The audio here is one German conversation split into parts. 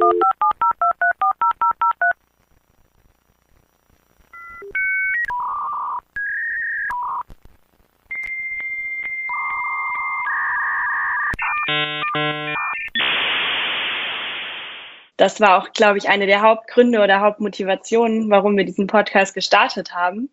Das war auch, glaube ich, eine der Hauptgründe oder Hauptmotivationen, warum wir diesen Podcast gestartet haben,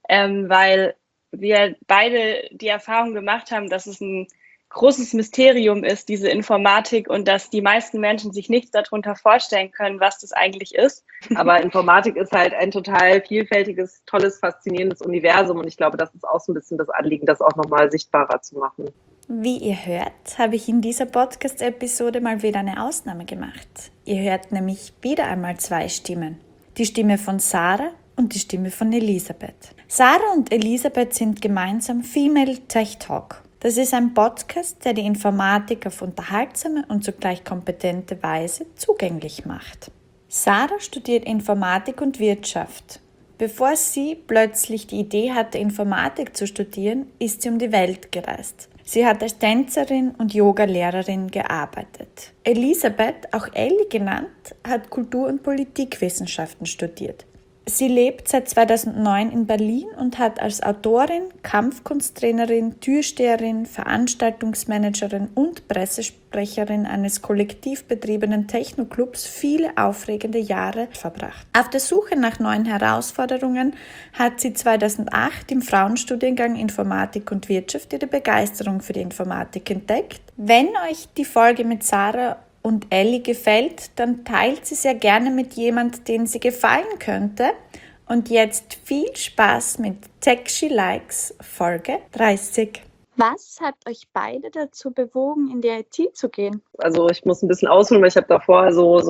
weil wir beide die Erfahrung gemacht haben, dass es ein großes Mysterium ist, diese Informatik, und dass die meisten Menschen sich nichts darunter vorstellen können, was das eigentlich ist. Aber Informatik ist halt ein total vielfältiges, tolles, faszinierendes Universum, und ich glaube, das ist auch so ein bisschen das Anliegen, das auch nochmal sichtbarer zu machen. Wie ihr hört, habe ich in dieser Podcast-Episode mal wieder eine Ausnahme gemacht. Ihr hört nämlich wieder einmal zwei Stimmen. Die Stimme von Sarah und die Stimme von Elisabeth. Sarah und Elisabeth sind gemeinsam Female Tech Talk. Das ist ein Podcast, der die Informatik auf unterhaltsame und zugleich kompetente Weise zugänglich macht. Sarah studiert Informatik und Wirtschaft. Bevor sie plötzlich die Idee hatte, Informatik zu studieren, ist sie um die Welt gereist. Sie hat als Tänzerin und Yoga-Lehrerin gearbeitet. Elisabeth, auch Elli genannt, hat Kultur- und Politikwissenschaften studiert. Sie lebt seit 2009 in Berlin und hat als Autorin, Kampfkunsttrainerin, Türsteherin, Veranstaltungsmanagerin und Pressesprecherin eines kollektiv betriebenen Techno-Clubs viele aufregende Jahre verbracht. Auf der Suche nach neuen Herausforderungen hat sie 2008 im Frauenstudiengang Informatik und Wirtschaft ihre Begeisterung für die Informatik entdeckt. Wenn euch die Folge mit Sarah und Elli gefällt, dann teilt sie sehr gerne mit jemand, den sie gefallen könnte. Und jetzt viel Spaß mit Tech She Likes Folge 30. Was hat euch beide dazu bewogen, in die IT zu gehen? Also ich muss ein bisschen ausholen, weil ich habe davor so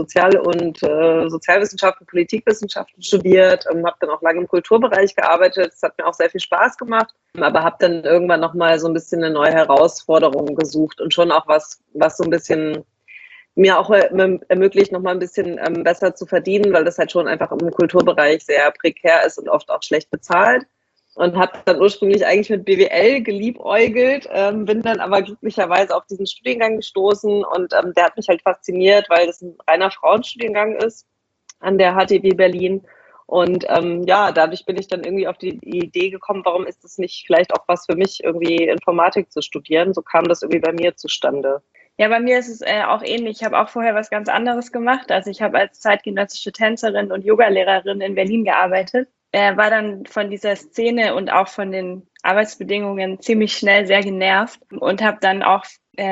Sozialwissenschaften, Politikwissenschaften studiert, habe dann auch lange im Kulturbereich gearbeitet. Es hat mir auch sehr viel Spaß gemacht, aber habe dann irgendwann nochmal so ein bisschen eine neue Herausforderung gesucht und schon auch was so ein bisschen mir auch ermöglicht, nochmal ein bisschen besser zu verdienen, weil das halt schon einfach im Kulturbereich sehr prekär ist und oft auch schlecht bezahlt. Und habe dann ursprünglich eigentlich mit BWL geliebäugelt, bin dann aber glücklicherweise auf diesen Studiengang gestoßen, und der hat mich halt fasziniert, weil das ein reiner Frauenstudiengang ist an der HTW Berlin. Und dadurch bin ich dann irgendwie auf die Idee gekommen, warum ist das nicht vielleicht auch was für mich, irgendwie Informatik zu studieren. So kam das irgendwie bei mir zustande. Ja, bei mir ist es auch ähnlich. Ich habe auch vorher was ganz anderes gemacht. Also ich habe als zeitgenössische Tänzerin und Yogalehrerin in Berlin gearbeitet. War dann von dieser Szene und auch von den Arbeitsbedingungen ziemlich schnell sehr genervt und habe dann auch,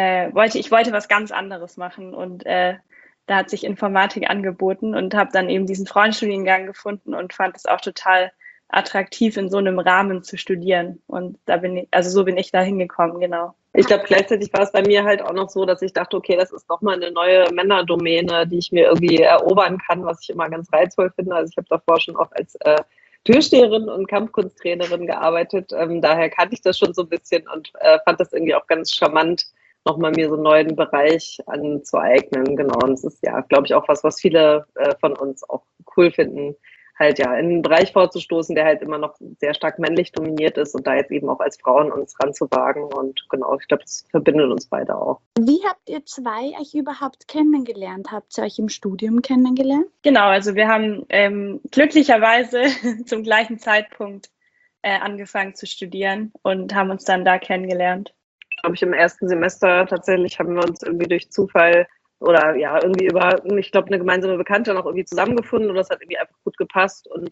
wollte was ganz anderes machen, und da hat sich Informatik angeboten und habe dann eben diesen Frauenstudiengang gefunden und fand es auch total attraktiv, in so einem Rahmen zu studieren. Und so bin ich da hingekommen, genau. Ich glaube, gleichzeitig war es bei mir halt auch noch so, dass ich dachte, okay, das ist nochmal eine neue Männerdomäne, die ich mir irgendwie erobern kann, was ich immer ganz reizvoll finde. Also ich habe davor schon auch als Türsteherin und Kampfkunsttrainerin gearbeitet. Daher kannte ich das schon so ein bisschen und fand das irgendwie auch ganz charmant, nochmal mir so einen neuen Bereich anzueignen. Genau, und es ist ja, glaube ich, auch was viele von uns auch cool finden, halt ja in einen Bereich vorzustoßen, der halt immer noch sehr stark männlich dominiert ist, und da jetzt eben auch als Frauen uns ranzuwagen. Und genau, ich glaube, das verbindet uns beide auch. Wie habt ihr zwei euch überhaupt kennengelernt? Habt ihr euch im Studium kennengelernt? Genau, also wir haben glücklicherweise zum gleichen Zeitpunkt angefangen zu studieren und haben uns dann da kennengelernt. Glaube ich, im ersten Semester tatsächlich haben wir uns irgendwie durch Zufall oder ja, irgendwie über, ich glaube, eine gemeinsame Bekannte noch irgendwie zusammengefunden, und das hat irgendwie einfach gut gepasst, und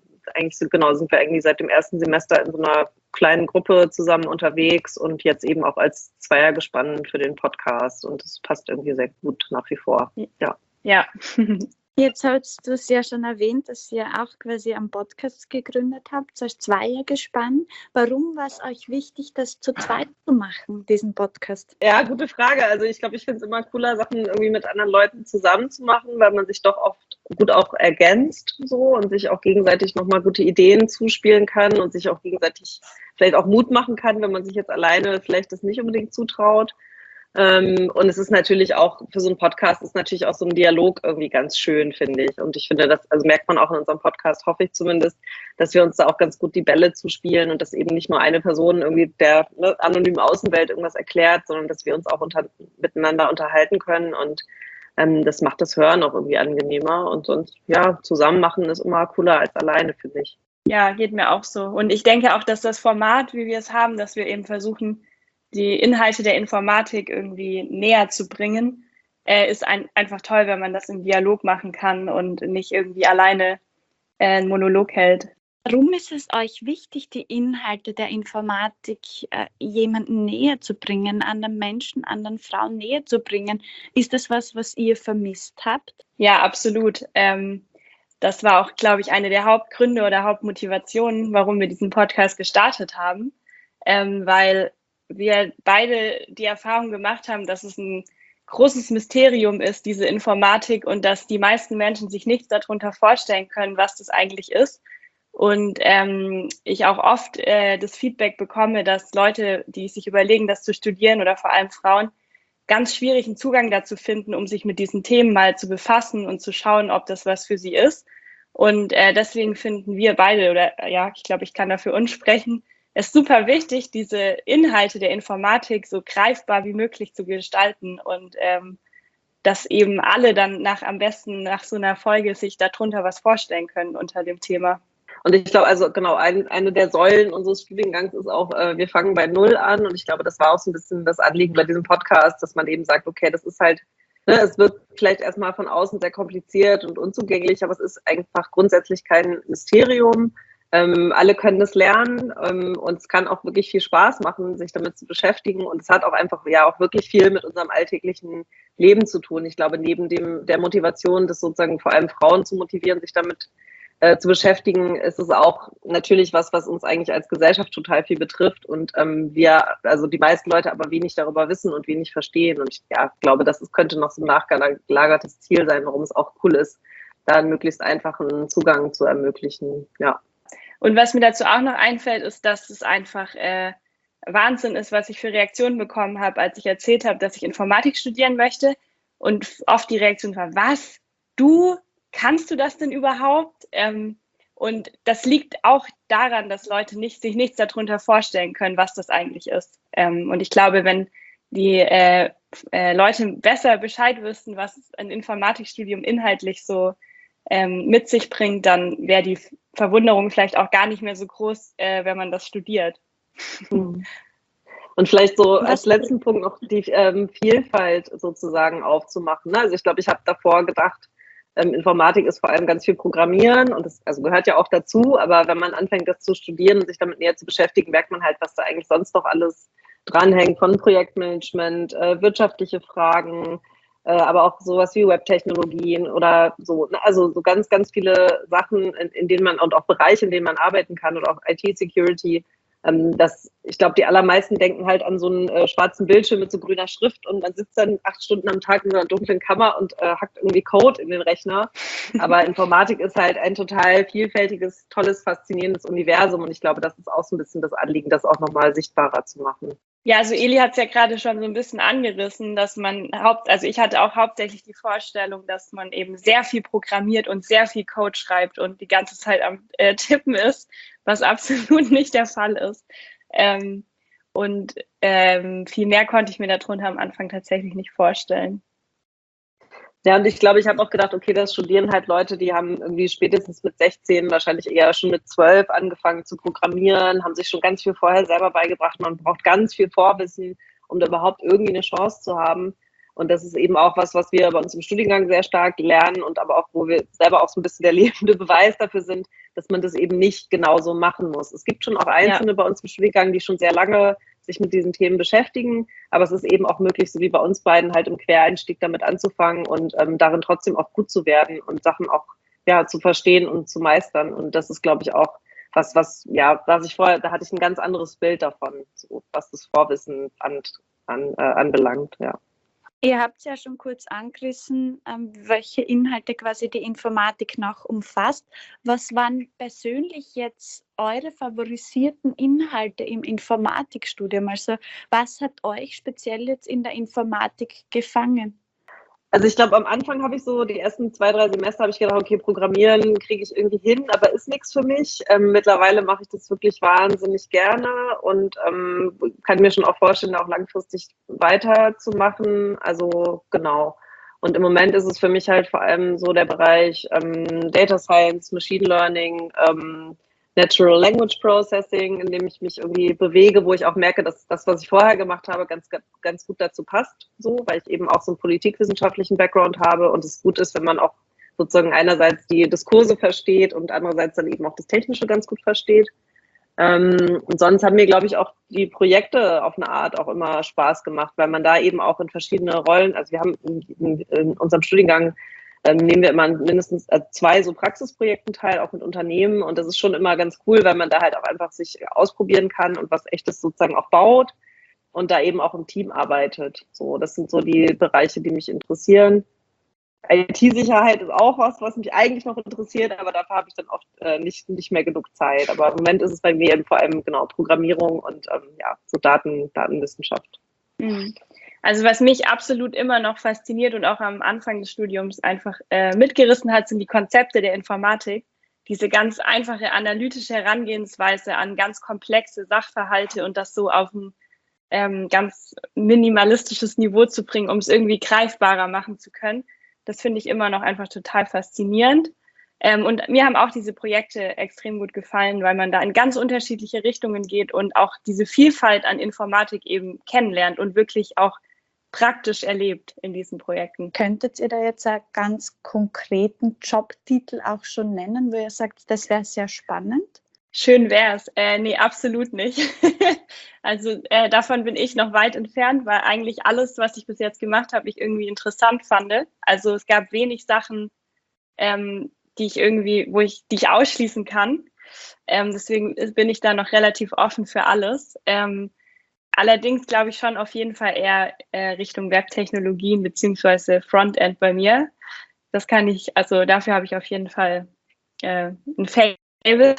sind wir eigentlich seit dem ersten Semester in so einer kleinen Gruppe zusammen unterwegs und jetzt eben auch als Zweiergespann für den Podcast, und das passt irgendwie sehr gut nach wie vor. Ja. Jetzt hast du es ja schon erwähnt, dass ihr auch quasi am Podcast gegründet habt, als Zweiergespann. Warum war es euch wichtig, das zu zweit zu machen, diesen Podcast? Ja, gute Frage. Also ich glaube, ich finde es immer cooler, Sachen irgendwie mit anderen Leuten zusammen zu machen, weil man sich doch oft gut auch ergänzt so und sich auch gegenseitig nochmal gute Ideen zuspielen kann und sich auch gegenseitig vielleicht auch Mut machen kann, wenn man sich jetzt alleine vielleicht das nicht unbedingt zutraut. Und es ist natürlich auch, für so einen Podcast ist natürlich auch so ein Dialog irgendwie ganz schön, finde ich. Und ich finde, das also merkt man auch in unserem Podcast, hoffe ich zumindest, dass wir uns da auch ganz gut die Bälle zuspielen und dass eben nicht nur eine Person irgendwie der anonymen Außenwelt irgendwas erklärt, sondern dass wir uns auch miteinander unterhalten können. Und Das macht das Hören auch irgendwie angenehmer und sonst, ja, zusammen machen ist immer cooler als alleine, finde ich. Ja, geht mir auch so. Und ich denke auch, dass das Format, wie wir es haben, dass wir eben versuchen, die Inhalte der Informatik irgendwie näher zu bringen, ist einfach toll, wenn man das im Dialog machen kann und nicht irgendwie alleine einen Monolog hält. Warum ist es euch wichtig, die Inhalte der Informatik jemandem näher zu bringen, anderen Menschen, anderen Frauen näher zu bringen? Ist das was ihr vermisst habt? Ja, absolut. Das war auch, glaube ich, eine der Hauptgründe oder Hauptmotivationen, warum wir diesen Podcast gestartet haben, weil wir beide die Erfahrung gemacht haben, dass es ein großes Mysterium ist, diese Informatik, und dass die meisten Menschen sich nichts darunter vorstellen können, was das eigentlich ist. Und ich auch oft das Feedback bekomme, dass Leute, die sich überlegen, das zu studieren, oder vor allem Frauen, ganz schwierigen Zugang dazu finden, um sich mit diesen Themen mal zu befassen und zu schauen, ob das was für sie ist. Und deswegen finden wir beide, oder ja, ich glaube, ich kann dafür uns sprechen, es super wichtig, diese Inhalte der Informatik so greifbar wie möglich zu gestalten und dass eben alle dann am besten nach so einer Folge sich darunter was vorstellen können unter dem Thema. Und ich glaube, also genau, eine der Säulen unseres Studiengangs ist auch, wir fangen bei Null an. Und ich glaube, das war auch so ein bisschen das Anliegen bei diesem Podcast, dass man eben sagt, okay, das ist halt, ne, es wird vielleicht erstmal von außen sehr kompliziert und unzugänglich, aber es ist einfach grundsätzlich kein Mysterium. Alle können das lernen und es kann auch wirklich viel Spaß machen, sich damit zu beschäftigen. Und es hat auch einfach ja auch wirklich viel mit unserem alltäglichen Leben zu tun. Ich glaube, neben der Motivation, das sozusagen vor allem Frauen zu motivieren, sich damit zu beschäftigen, ist es auch natürlich was uns eigentlich als Gesellschaft total viel betrifft und also die meisten Leute aber wenig darüber wissen und wenig verstehen. Und ich glaube, könnte noch so ein nachgelagertes Ziel sein, warum es auch cool ist, da einen möglichst einfachen Zugang zu ermöglichen. Ja. Und was mir dazu auch noch einfällt, ist, dass es einfach Wahnsinn ist, was ich für Reaktionen bekommen habe, als ich erzählt habe, dass ich Informatik studieren möchte. Und oft die Reaktion war, was? Du? Kannst du das denn überhaupt? Und das liegt auch daran, dass Leute sich nichts darunter vorstellen können, was das eigentlich ist. Und ich glaube, wenn die Leute besser Bescheid wüssten, was ein Informatikstudium inhaltlich so mit sich bringt, dann wäre die Verwunderung vielleicht auch gar nicht mehr so groß, wenn man das studiert. Und vielleicht so als letzten Punkt noch die Vielfalt sozusagen aufzumachen. Also ich glaube, ich habe davor gedacht, Informatik ist vor allem ganz viel Programmieren und das gehört ja auch dazu, aber wenn man anfängt, das zu studieren und sich damit näher zu beschäftigen, merkt man halt, was da eigentlich sonst noch alles dranhängt, von Projektmanagement, wirtschaftliche Fragen, aber auch sowas wie Webtechnologien oder so. Also so ganz, ganz viele Sachen, in denen man und auch Bereiche, in denen man arbeiten kann oder auch IT-Security. Ich glaube, die allermeisten denken halt an so einen schwarzen Bildschirm mit so grüner Schrift und man sitzt dann 8 Stunden am Tag in so einer dunklen Kammer und hackt irgendwie Code in den Rechner. Aber Informatik ist halt ein total vielfältiges, tolles, faszinierendes Universum und ich glaube, das ist auch so ein bisschen das Anliegen, das auch nochmal sichtbarer zu machen. Ja, also Eli hat es ja gerade schon so ein bisschen angerissen, dass man ich hatte auch hauptsächlich die Vorstellung, dass man eben sehr viel programmiert und sehr viel Code schreibt und die ganze Zeit am Tippen ist, was absolut nicht der Fall ist. Viel mehr konnte ich mir darunter am Anfang tatsächlich nicht vorstellen. Ja, und ich glaube, ich habe auch gedacht, okay, das studieren halt Leute, die haben irgendwie spätestens mit 16, wahrscheinlich eher schon mit 12 angefangen zu programmieren, haben sich schon ganz viel vorher selber beigebracht. Man braucht ganz viel Vorwissen, um da überhaupt irgendwie eine Chance zu haben. Und das ist eben auch was wir bei uns im Studiengang sehr stark lernen und aber auch, wo wir selber auch so ein bisschen der lebende Beweis dafür sind, dass man das eben nicht genauso machen muss. Es gibt schon auch Einzelne bei uns im Studiengang, die schon sehr lange sich mit diesen Themen beschäftigen, aber es ist eben auch möglich, so wie bei uns beiden, halt im Quereinstieg damit anzufangen und darin trotzdem auch gut zu werden und Sachen auch zu verstehen und zu meistern. Und das ist, glaube ich, auch was ich vorher, da hatte ich ein ganz anderes Bild davon, so, was das Vorwissen anbelangt, ja. Ihr habt es ja schon kurz angerissen, welche Inhalte quasi die Informatik noch umfasst. Was waren persönlich jetzt eure favorisierten Inhalte im Informatikstudium? Also was hat euch speziell jetzt in der Informatik gefangen? Also ich glaube, am Anfang habe ich so die ersten 2, 3 Semester habe ich gedacht, okay, Programmieren kriege ich irgendwie hin, aber ist nichts für mich. Mittlerweile mache ich das wirklich wahnsinnig gerne und kann mir schon auch vorstellen, auch langfristig weiterzumachen. Also genau. Und im Moment ist es für mich halt vor allem so der Bereich Data Science, Machine Learning, Natural Language Processing, in dem ich mich irgendwie bewege, wo ich auch merke, dass das, was ich vorher gemacht habe, ganz gut dazu passt, so, weil ich eben auch so einen politikwissenschaftlichen Background habe und es gut ist, wenn man auch sozusagen einerseits die Diskurse versteht und andererseits dann eben auch das Technische ganz gut versteht. Und sonst haben mir, glaube ich, auch die Projekte auf eine Art auch immer Spaß gemacht, weil man da eben auch in verschiedene Rollen, also wir haben in unserem Studiengang nehmen wir immer mindestens 2 so Praxisprojekten teil, auch mit Unternehmen. Und das ist schon immer ganz cool, weil man da halt auch einfach sich ausprobieren kann und was Echtes sozusagen auch baut und da eben auch im Team arbeitet. So, das sind so die Bereiche, die mich interessieren. IT-Sicherheit ist auch was mich eigentlich noch interessiert, aber dafür habe ich dann oft nicht mehr genug Zeit. Aber im Moment ist es bei mir eben vor allem genau Programmierung und so Datenwissenschaft. Also was mich absolut immer noch fasziniert und auch am Anfang des Studiums einfach mitgerissen hat, sind die Konzepte der Informatik. Diese ganz einfache analytische Herangehensweise an ganz komplexe Sachverhalte und das so auf ein ganz minimalistisches Niveau zu bringen, um es irgendwie greifbarer machen zu können. Das finde ich immer noch einfach total faszinierend. Und mir haben auch diese Projekte extrem gut gefallen, weil man da in ganz unterschiedliche Richtungen geht und auch diese Vielfalt an Informatik eben kennenlernt und wirklich auch praktisch erlebt in diesen Projekten. Könntet ihr da jetzt einen ganz konkreten Jobtitel auch schon nennen, wo ihr sagt, das wäre sehr spannend? Schön wär's. Nee, absolut nicht. Also davon bin ich noch weit entfernt, weil eigentlich alles, was ich bis jetzt gemacht habe, ich irgendwie interessant fand. Also es gab wenig Sachen, die ich ausschließen kann. Deswegen bin ich da noch relativ offen für alles. Allerdings glaube ich schon auf jeden Fall eher Richtung Webtechnologien beziehungsweise Frontend bei mir. Das kann ich, also dafür habe ich auf jeden Fall ein Fable.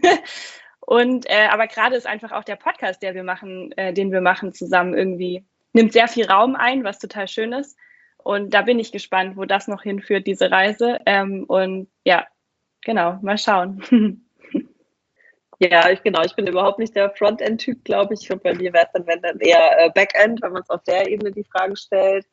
Und aber gerade ist einfach auch der Podcast, den wir machen zusammen irgendwie, nimmt sehr viel Raum ein, was total schön ist. Und da bin ich gespannt, wo das noch hinführt, diese Reise. Und ja, genau, mal schauen. Ja, ich bin überhaupt nicht der Frontend-Typ, glaube ich. Bei mir wäre es dann, wenn dann eher Backend, wenn man es auf der Ebene die Fragen stellt.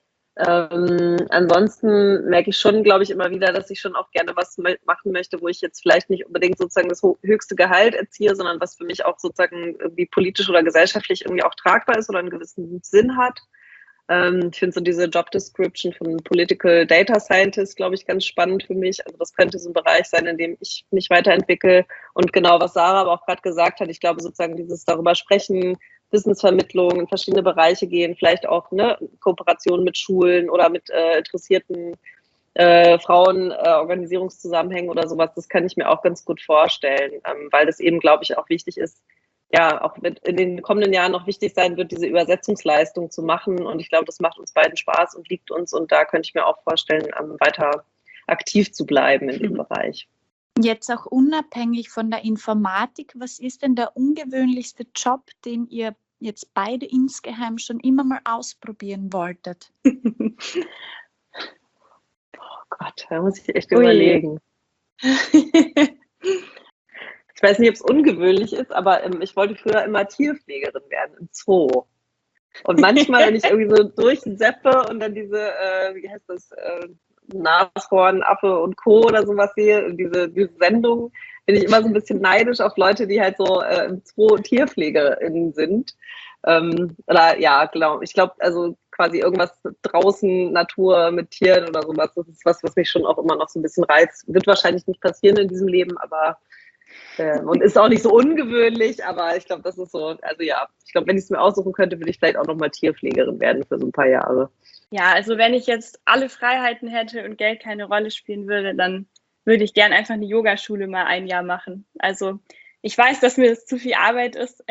Ansonsten merke ich schon, glaube ich, immer wieder, dass ich schon auch gerne was machen möchte, wo ich jetzt vielleicht nicht unbedingt sozusagen das höchste Gehalt erziehe, sondern was für mich auch sozusagen irgendwie politisch oder gesellschaftlich irgendwie auch tragbar ist oder einen gewissen Sinn hat. Ich finde so diese Job Description von Political Data Scientist, glaube ich, ganz spannend für mich. Also das könnte so ein Bereich sein, in dem ich mich weiterentwickle. Und genau, was Sarah aber auch gerade gesagt hat, ich glaube sozusagen dieses darüber sprechen, Wissensvermittlung in verschiedene Bereiche gehen, vielleicht auch Kooperation mit Schulen oder mit interessierten Frauen, Organisierungszusammenhängen oder sowas, das kann ich mir auch ganz gut vorstellen, weil das eben, glaube ich, auch wichtig ist, ja, auch in den kommenden Jahren noch wichtig sein wird, diese Übersetzungsleistung zu machen. Und ich glaube, das macht uns beiden Spaß und liegt uns. Und da könnte ich mir auch vorstellen, weiter aktiv zu bleiben in dem Bereich. Jetzt auch unabhängig von der Informatik, was ist denn der ungewöhnlichste Job, den ihr jetzt beide insgeheim schon immer mal ausprobieren wolltet? Oh Gott, da muss ich echt überlegen. Ich weiß nicht, ob es ungewöhnlich ist, aber ich wollte früher immer Tierpflegerin werden im Zoo. Und manchmal, wenn ich irgendwie so durchseppe und dann diese, wie heißt das, Nashorn, Affe und Co. oder sowas sehe, diese Sendung, bin ich immer so ein bisschen neidisch auf Leute, die halt so im Zoo TierpflegerInnen sind. Oder ja, genau. Ich glaube, also quasi irgendwas draußen, Natur mit Tieren oder sowas, das ist was mich schon auch immer noch so ein bisschen reizt. Wird wahrscheinlich nicht passieren in diesem Leben, aber und ist auch nicht so ungewöhnlich, aber ich glaube, das ist so, also ja, ich glaube, wenn ich es mir aussuchen könnte, würde ich vielleicht auch nochmal Tierpflegerin werden für so ein paar Jahre. Ja, also wenn ich jetzt alle Freiheiten hätte und Geld keine Rolle spielen würde, dann würde ich gern einfach eine Yogaschule mal ein Jahr machen. Also ich weiß, dass mir das zu viel Arbeit ist,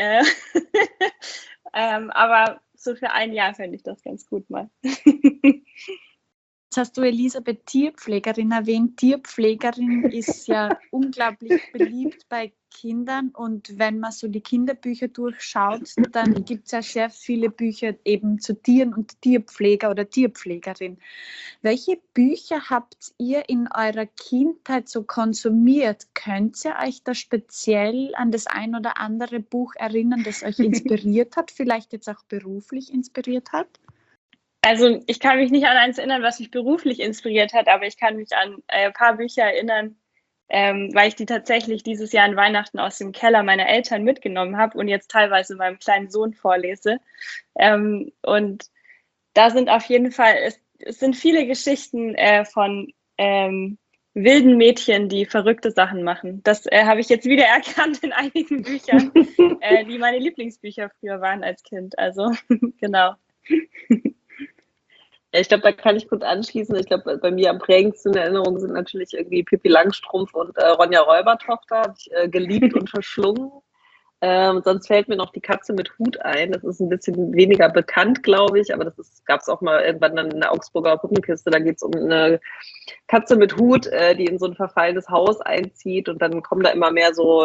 aber so für ein Jahr fände ich das ganz gut mal. Jetzt hast du Elisabeth Tierpflegerin erwähnt. Tierpflegerin ist ja unglaublich beliebt bei Kindern und wenn man so die Kinderbücher durchschaut, dann gibt es ja sehr viele Bücher eben zu Tieren und Tierpfleger oder Tierpflegerin. Welche Bücher habt ihr in eurer Kindheit so konsumiert? Könnt ihr euch da speziell an das ein oder andere Buch erinnern, das euch inspiriert hat, vielleicht jetzt auch beruflich inspiriert hat? Also ich kann mich nicht an eins erinnern, was mich beruflich inspiriert hat, aber ich kann mich an ein paar Bücher erinnern, weil ich die tatsächlich dieses Jahr an Weihnachten aus dem Keller meiner Eltern mitgenommen habe und jetzt teilweise meinem kleinen Sohn vorlese. Und da sind auf jeden Fall, es sind viele Geschichten von wilden Mädchen, die verrückte Sachen machen. Das habe ich jetzt wieder erkannt in einigen Büchern, die meine Lieblingsbücher früher waren als Kind. Also genau. Ja, ich glaube, da kann ich gut anschließen. Ich glaube, bei mir am prägendsten in Erinnerung sind natürlich irgendwie Pippi Langstrumpf und Ronja Räubertochter. Habe ich geliebt und verschlungen. Sonst fällt mir noch die Katze mit Hut ein. Das ist ein bisschen weniger bekannt, glaube ich, aber das gab es auch mal irgendwann dann in der Augsburger Puppenkiste. Da geht es um eine Katze mit Hut, die in so ein verfallenes Haus einzieht und dann kommen da immer mehr so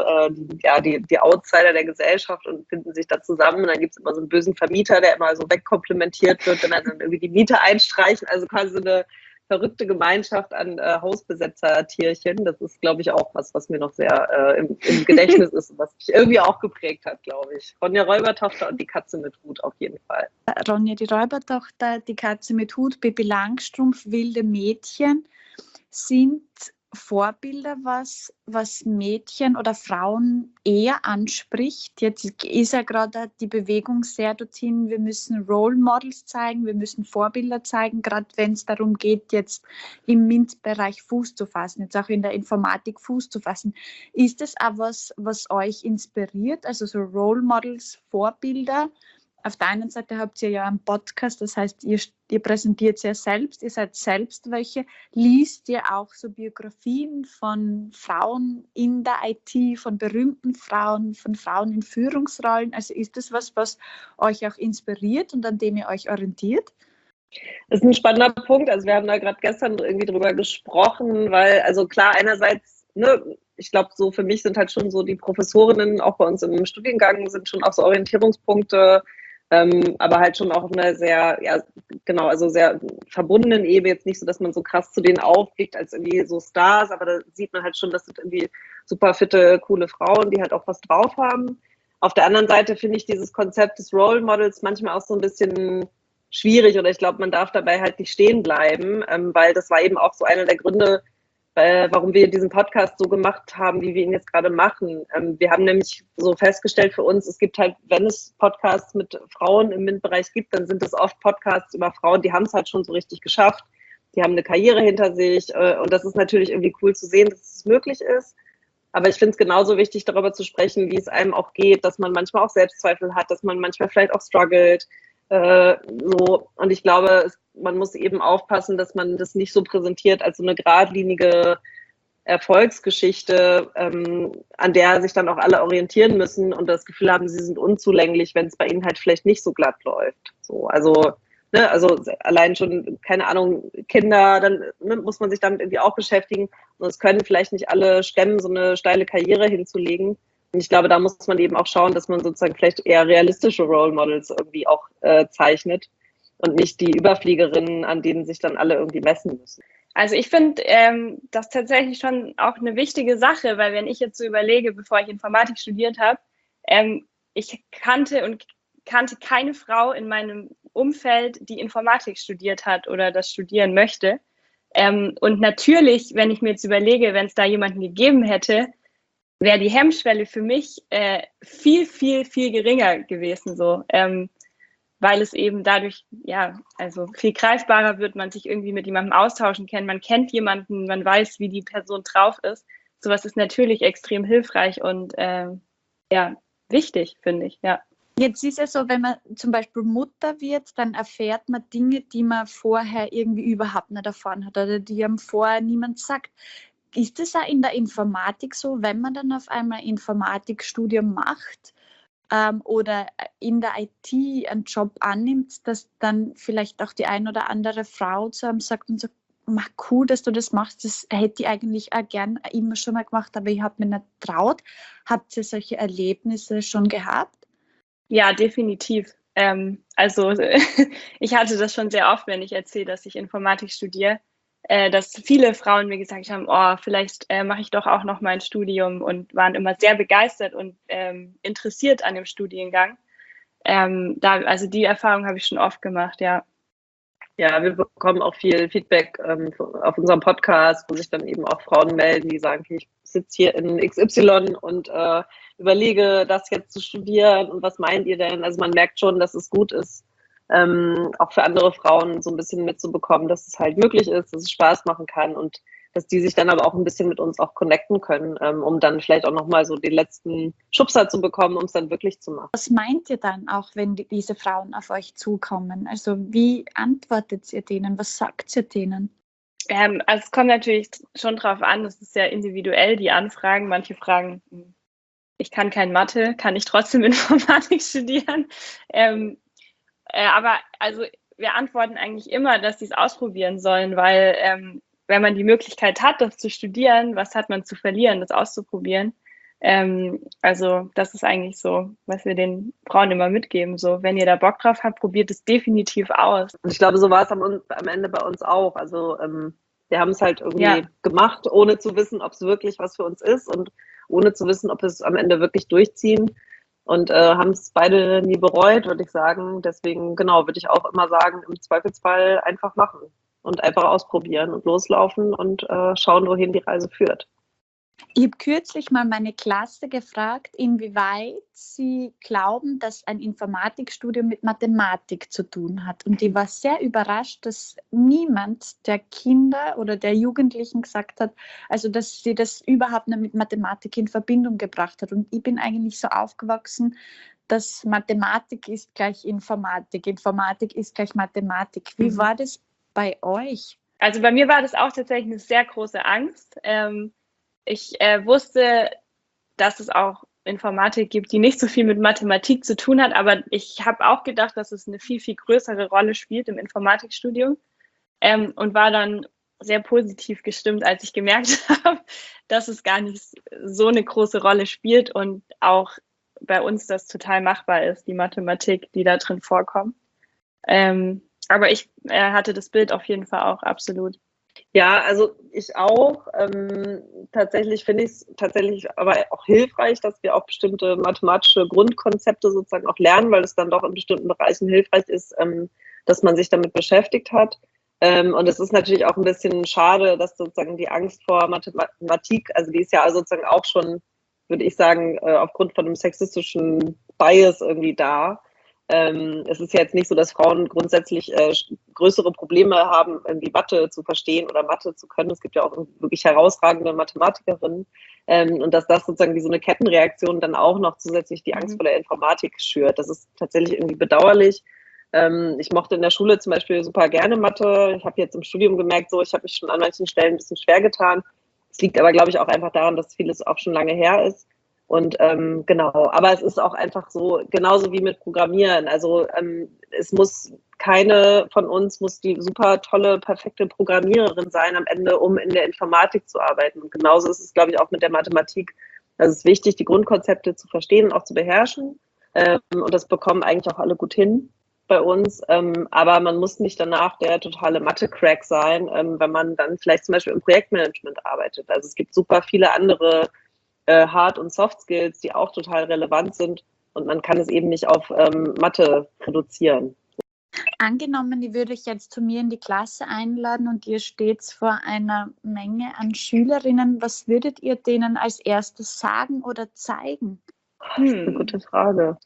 die Outsider der Gesellschaft und finden sich da zusammen. Und dann gibt es immer so einen bösen Vermieter, der immer so wegkomplimentiert wird, wenn dann irgendwie die Miete einstreichen. Also quasi so eine verrückte Gemeinschaft an Hausbesetzer-Tierchen. Das ist, glaube ich, auch was mir noch sehr im Gedächtnis ist und was mich irgendwie auch geprägt hat, glaube ich. Ronja Räubertochter und die Katze mit Hut auf jeden Fall. Ronja die Räubertochter, die Katze mit Hut, Pippi Langstrumpf, wilde Mädchen sind Vorbilder, was Mädchen oder Frauen eher anspricht. Jetzt ist ja gerade die Bewegung sehr dorthin, wir müssen Role Models zeigen, wir müssen Vorbilder zeigen, gerade wenn es darum geht, jetzt im MINT-Bereich Fuß zu fassen, jetzt auch in der Informatik Fuß zu fassen. Ist das auch was euch inspiriert, also so Role Models, Vorbilder? Auf der einen Seite habt ihr ja einen Podcast, das heißt, ihr präsentiert es ja selbst, ihr seid selbst welche. Liest ihr auch so Biografien von Frauen in der IT, von berühmten Frauen, von Frauen in Führungsrollen? Also ist das was euch auch inspiriert und an dem ihr euch orientiert? Das ist ein spannender Punkt. Also wir haben da gerade gestern irgendwie drüber gesprochen, weil, also klar, einerseits, ne, ich glaube, so für mich sind halt schon so die Professorinnen, auch bei uns im Studiengang, sind schon auch so Orientierungspunkte, aber halt schon auch auf einer sehr, ja, genau, also sehr verbundenen Ebene. Jetzt nicht so, dass man so krass zu denen aufblickt als irgendwie so Stars, aber da sieht man halt schon, das sind irgendwie super fitte, coole Frauen, die halt auch was drauf haben. Auf der anderen Seite finde ich dieses Konzept des Role Models manchmal auch so ein bisschen schwierig oder ich glaube, man darf dabei halt nicht stehen bleiben, weil das war eben auch so einer der Gründe, warum wir diesen Podcast so gemacht haben, wie wir ihn jetzt gerade machen. Wir haben nämlich so festgestellt für uns, es gibt halt, wenn es Podcasts mit Frauen im MINT-Bereich gibt, dann sind es oft Podcasts über Frauen, die haben es halt schon so richtig geschafft. Die haben eine Karriere hinter sich und das ist natürlich irgendwie cool zu sehen, dass es möglich ist. Aber ich finde es genauso wichtig, darüber zu sprechen, wie es einem auch geht, dass man manchmal auch Selbstzweifel hat, dass man manchmal vielleicht auch struggelt. So. Und ich glaube, man muss eben aufpassen, dass man das nicht so präsentiert als so eine geradlinige Erfolgsgeschichte, an der sich dann auch alle orientieren müssen und das Gefühl haben, sie sind unzulänglich, wenn es bei ihnen halt vielleicht nicht so glatt läuft. So, also, ne, also allein schon, keine Ahnung, Kinder, dann muss man sich damit irgendwie auch beschäftigen. Und es können vielleicht nicht alle stemmen, so eine steile Karriere hinzulegen. Und ich glaube, da muss man eben auch schauen, dass man sozusagen vielleicht eher realistische Role Models irgendwie auch zeichnet und nicht die Überfliegerinnen, an denen sich dann alle irgendwie messen müssen. Also ich finde das tatsächlich schon auch eine wichtige Sache, weil wenn ich jetzt so überlege, bevor ich Informatik studiert habe, ich kannte keine Frau in meinem Umfeld, die Informatik studiert hat oder das studieren möchte. Und natürlich, wenn ich mir jetzt überlege, wenn es da jemanden gegeben hätte, wäre die Hemmschwelle für mich viel, viel, viel geringer gewesen, so, weil es eben dadurch, ja, also viel greifbarer wird, man sich irgendwie mit jemandem austauschen kann, man kennt jemanden, man weiß, wie die Person drauf ist. Sowas ist natürlich extrem hilfreich und ja, wichtig, finde ich, ja. Jetzt ist es so, wenn man zum Beispiel Mutter wird, dann erfährt man Dinge, die man vorher irgendwie überhaupt nicht erfahren hat oder die einem vorher niemand sagt. Ist es auch in der Informatik so, wenn man dann auf einmal Informatikstudium macht oder in der IT einen Job annimmt, dass dann vielleicht auch die ein oder andere Frau zu einem sagt und sagt, mach cool, dass du das machst, das hätte ich eigentlich auch gern immer schon mal gemacht, aber ich habe mich nicht traut. Habt ihr solche Erlebnisse schon gehabt? Ja, definitiv. Also ich hatte das schon sehr oft, wenn ich erzähle, dass ich Informatik studiere, dass viele Frauen mir gesagt haben, oh, vielleicht mache ich doch auch noch mein Studium und waren immer sehr begeistert und interessiert an dem Studiengang. Also die Erfahrung habe ich schon oft gemacht, ja. Ja, wir bekommen auch viel Feedback auf unserem Podcast, wo sich dann eben auch Frauen melden, die sagen, okay, ich sitze hier in XY und überlege, das jetzt zu studieren und was meint ihr denn? Also man merkt schon, dass es gut ist, auch für andere Frauen so ein bisschen mitzubekommen, dass es halt möglich ist, dass es Spaß machen kann und dass die sich dann aber auch ein bisschen mit uns auch connecten können, um dann vielleicht auch nochmal so den letzten Schubser zu bekommen, um es dann wirklich zu machen. Was meint ihr dann auch, wenn diese Frauen auf euch zukommen? Also wie antwortet ihr denen? Was sagt ihr denen? Also es kommt natürlich schon drauf an, es ist sehr individuell, die Anfragen. Manche fragen, ich kann kein Mathe, kann ich trotzdem Informatik studieren? Aber also wir antworten eigentlich immer, dass sie es ausprobieren sollen, weil wenn man die Möglichkeit hat, das zu studieren, was hat man zu verlieren, das auszuprobieren? Also das ist eigentlich so, was wir den Frauen immer mitgeben. So, wenn ihr da Bock drauf habt, probiert es definitiv aus. Und ich glaube, so war es am Ende bei uns auch. Also wir haben es halt irgendwie gemacht, ohne zu wissen, ob es wirklich was für uns ist und ohne zu wissen, ob wir es am Ende wirklich durchziehen. Und haben es beide nie bereut, würde ich sagen. Deswegen, genau, würde ich auch immer sagen, im Zweifelsfall einfach machen und einfach ausprobieren und loslaufen und schauen, wohin die Reise führt. Ich habe kürzlich mal meine Klasse gefragt, inwieweit sie glauben, dass ein Informatikstudium mit Mathematik zu tun hat. Und ich war sehr überrascht, dass niemand der Kinder oder der Jugendlichen gesagt hat, also dass sie das überhaupt nicht mit Mathematik in Verbindung gebracht hat. Und ich bin eigentlich so aufgewachsen, dass Mathematik ist gleich Informatik, Informatik ist gleich Mathematik. Wie war das bei euch? Also bei mir war das auch tatsächlich eine sehr große Angst. Ich wusste, dass es auch Informatik gibt, die nicht so viel mit Mathematik zu tun hat, aber ich habe auch gedacht, dass es eine viel, viel größere Rolle spielt im Informatikstudium und war dann sehr positiv gestimmt, als ich gemerkt habe, dass es gar nicht so eine große Rolle spielt und auch bei uns das total machbar ist, die Mathematik, die da drin vorkommt. Aber ich hatte das Bild auf jeden Fall auch absolut. Ja, also ich auch. Tatsächlich finde ich es tatsächlich aber auch hilfreich, dass wir auch bestimmte mathematische Grundkonzepte sozusagen auch lernen, weil es dann doch in bestimmten Bereichen hilfreich ist, dass man sich damit beschäftigt hat. Und es ist natürlich auch ein bisschen schade, dass sozusagen die Angst vor Mathematik, also die ist ja sozusagen auch schon, würde ich sagen, aufgrund von einem sexistischen Bias irgendwie da. Es ist ja jetzt nicht so, dass Frauen grundsätzlich größere Probleme haben, irgendwie Mathe zu verstehen oder Mathe zu können. Es gibt ja auch wirklich herausragende Mathematikerinnen. Und dass das sozusagen wie so eine Kettenreaktion dann auch noch zusätzlich die Angst vor der Informatik schürt. Das ist tatsächlich irgendwie bedauerlich. Ich mochte in der Schule zum Beispiel super gerne Mathe. Ich habe jetzt im Studium gemerkt, so ich habe mich schon an manchen Stellen ein bisschen schwer getan. Es liegt aber, glaube ich, auch einfach daran, dass vieles auch schon lange her ist. Und genau, aber es ist auch einfach so, genauso wie mit Programmieren. Also es muss keine von uns muss die super tolle, perfekte Programmiererin sein am Ende, um in der Informatik zu arbeiten. Und genauso ist es, glaube ich, auch mit der Mathematik. Also es ist wichtig, die Grundkonzepte zu verstehen und auch zu beherrschen. Und das bekommen eigentlich auch alle gut hin bei uns. Aber man muss nicht danach der totale Mathe-Crack sein, wenn man dann vielleicht zum Beispiel im Projektmanagement arbeitet. Also es gibt super viele andere Hard- und Soft-Skills, die auch total relevant sind und man kann es eben nicht auf Mathe reduzieren. Angenommen, ich würde euch jetzt zu mir in die Klasse einladen und ihr steht vor einer Menge an Schülerinnen. Was würdet ihr denen als erstes sagen oder zeigen? Das ist eine gute Frage.